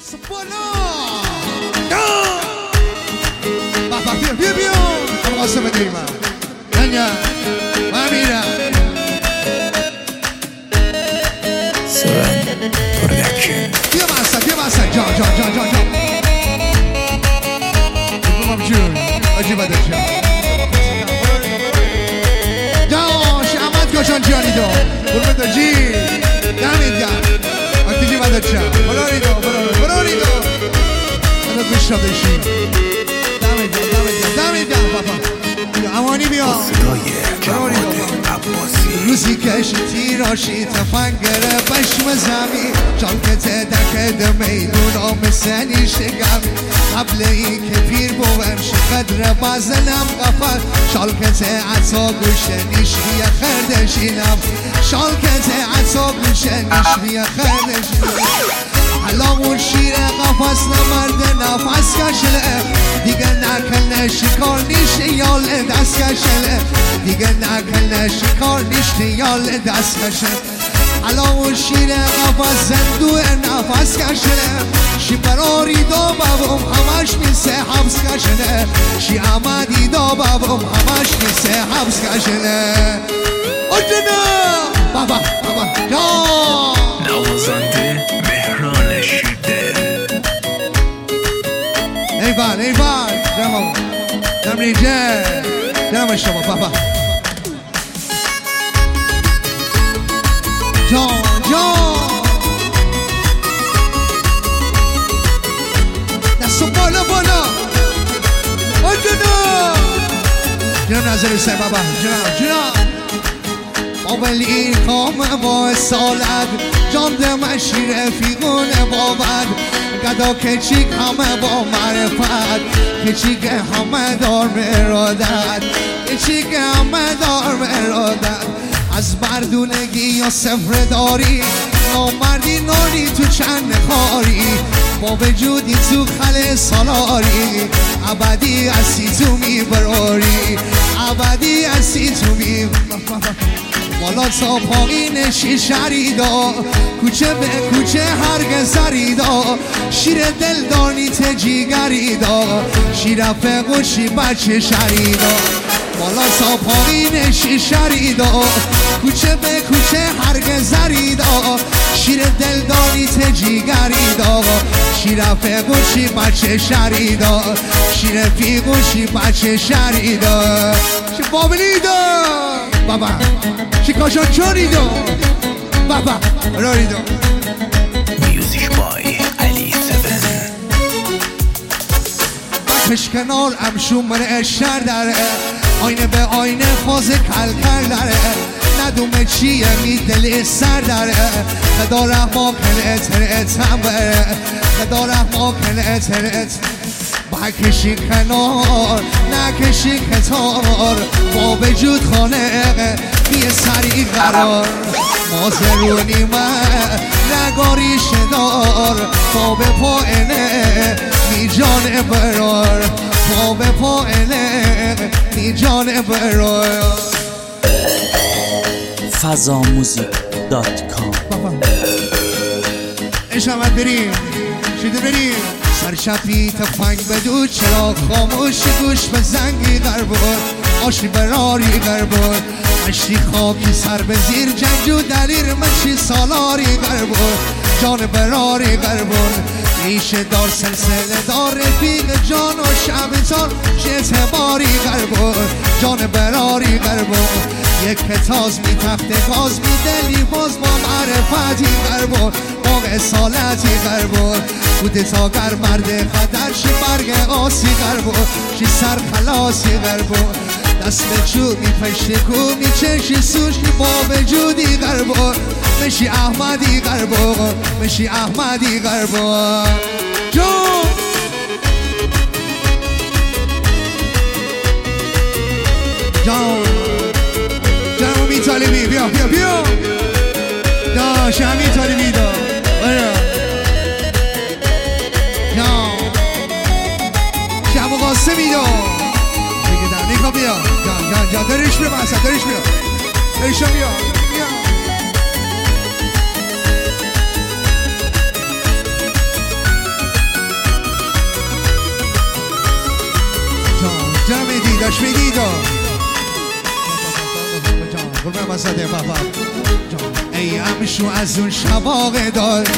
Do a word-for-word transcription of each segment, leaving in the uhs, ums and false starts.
بالا بابا بیا بیا بیا اما قاسم دیمه ننیا من میرم سرن پرودکشن بیا بسن بیا بسن جا جا جا جا جا بابا جون عجیبه در جا جا شعمت کشان جانی دو برمه در جی دمید گم وقتی جی بدر جا براری دو براری دو انا بشتا دشی دمید گم دمید گم دمید گم بابا امانی بیا براری دو روزی کشی تیراشی تفنگره بشم زمین جانکت دکد میدون آم سنیش گمی قبل این که پیر بوم شقدر بازنم قفل شالکت عطا گوشنیش بیا خردشینم شالکت عطا گوشنیش بیا خردشینم حالا اون شیر قفص نمرد نفس کشله دیگه نکل شکار نیشت یال دست کشله دیگه نکل شکار نیشت یال دست کشله حالا اون شیر قفص زندوه نفس کشله شی براری دا بابم همش میسه حبس کشله شی عمدی دا بابم همش میسه حبس کشله اجنا بابا بابا جا نوازنده مهران شیده ایوان ایوان جمع جمع ریجه جمع شما بابا جان جان دستو بالا بالا جناب جناب نظر سه بابا جناب جناب اول کام با سالت جان دم شیر فیگون بابد گدا که چیک همه با معرفت که چیک همه دار مرادت که چیک همه دار مرادت از مردونگی یا سفر داری نامردی ناری تو چند خاری با وجودی تو خل سالاری ابدی اسی تو میبراری ابدی اسی تو میبراری بالا تا پایین شیشریدا کوچه به کوچه هرگز زریدا شیر دلدانی تجیگریدا شیر فقوشی بچه شریدا بالا تا پایین شیشریدا کوچه به کوچه هرگز زریدا شیر دلدانی تجیگریدا شیر فقوشی بچه شریدا شیر فقوشی بچه شریدا شی بابلیدا بابا شی کاشان چونیدو بابا راریدو میوزیک بای علی سبن بکش کنار امشومر شر داره آینه به آینه فاز کل کل داره ندومه چیه می دل سر داره خدا رحما کل اتر اتم بره خدا رحما کل اتر اتم بکشی کنار نکشی کتار با وجود خانه بی سری قرار مازرونی من نگاری شدار با به پایینه می جان برار با به پایینه می جان برار فضا موزیک دات کام اشامت بریم شده بریم سرشبی تفنگ بدو چرا خاموش گوش به زنگی غربون آشی براری غربون اشتی خاکی سر به زیر جنجو دلیر مشی سالاری غربون جان براری غربون ریشه دار سلسله دار رفیق جان و شبتان شتباری غربون جان براری غربون یک تاز می تخت گاز می دلی باز با معرفتی غربون با اصالتی غربون بوده تا گر مرد خطر شی برگ آسی غربون شی سر خلاصی غربون دست به چوب می پشت کو می چشی سوشی با وجودی غربون مشی احمدی غربون مشی احمدی غربون جون جان جان می طالبی بیا بیا بیا دا شمی طالبی دا برا جان شم قاسمی دا بگه در نیکا بیا جان جان جان درش بیا بحثت درش بیا درش بیا بیا وسطه بابا ای همشو از اون شباقه داد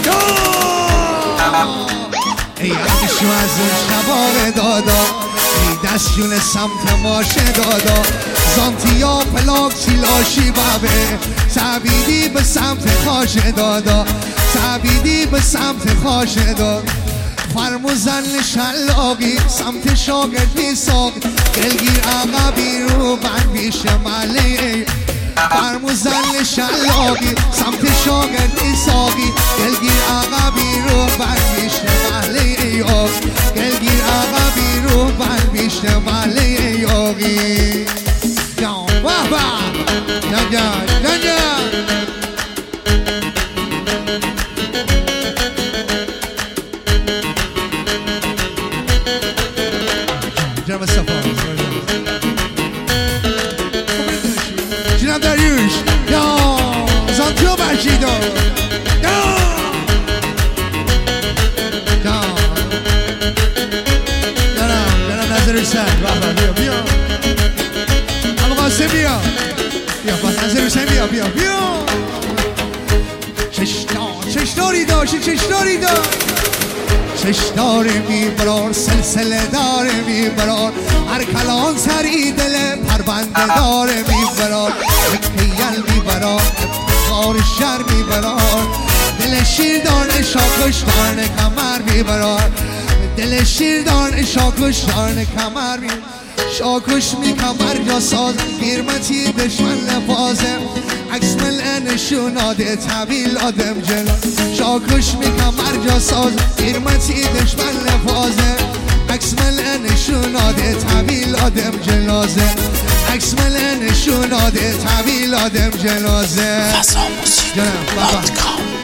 ای همشو از اون شباقه دادا ای دستشون سمت ماشه دادا زانتیا پلاک چیلاشی بابه سبیدی به سمت خاشه دادا سبیدی به سمت خاشه دادا فرموزن شلاقی سمت شاگرد میساق دلگیر عقبی رو بند بیشه ملی فرموزن شلاقی سمت شاگرد میساقی دلگیر عقبی رو بند بیشه ملی دلگیر عقبی رو بند بیشه ملی یاقی جان بابا جان جان جان جان جناب صفا جناب داریوش یا زانتیو برشیدو یا یا جناب جناب نظر حسین بابا بیا بیا ابو قاسم بیا بیا با نظر حسین بیا بیا بیا چشتار چشتاری داشتی چشتاری داشت چشتاره میبرار سلسله داره میبرار هر کلان سری دل پربنده داره میبرار اکیل میبرار افتخار شر میبرار دل شیردان شاکشتان کمر میبرار دل شیردان شاکشتان کمر میبرار شاکش می کمر یا ساز گیرمتی دشمن لفاظه عکس ملعه نشوناده طویل آدم جلو شاکش می کمر یا ساز گیرمتی دشمن لفاظه عکس ملعه نشوناده طویل آدم جلازه عکس ملعه نشوناده طویل آدم جلازه فضا موسیقی دات کام